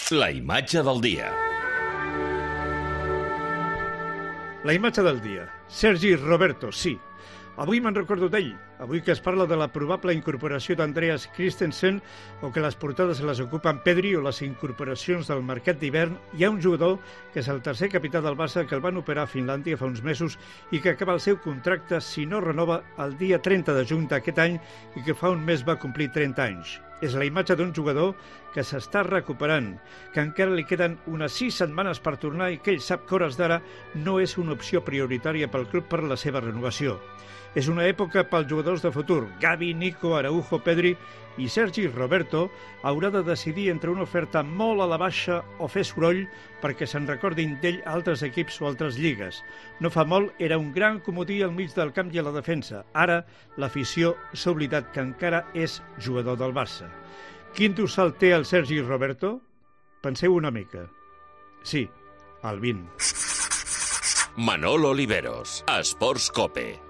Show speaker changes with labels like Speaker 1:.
Speaker 1: La imatge del dia.
Speaker 2: La imatge del dia. Sergi Roberto, sí. Avui me'n recordo d'ell. Avui que es parla de la probable incorporació d'Andreas Christensen o que les portades se les ocupen Pedri o les incorporacions del mercat d'hivern, hi ha un jugador que és el tercer capità del Barça que el van operar a Finlàndia fa uns mesos i que acaba el seu contracte si no renova el dia 30 de juny d'aquest any i que fa un mes va complir 30 anys. És la imatge d'un jugador que s'està recuperant, que encara li queden unes 6 setmanes per tornar i que ell sap que hores d'ara no és una opció prioritària pel club per la seva renovació. És una època pels jugadors de futur. Gavi, Nico, Araujo, Pedri i Sergi Roberto haurà de decidir entre una oferta molt a la baixa o fer soroll perquè se'n recordin d'ell altres equips o altres lligues. No fa molt era un gran comodí al mig del camp i a la defensa. Ara l'afició s'ha oblidat que encara és jugador del Barça. Quin dorsal té el Sergi Roberto? Penseu una mica. Sí, el 20.
Speaker 1: Manolo Oliveros, Esports Cope.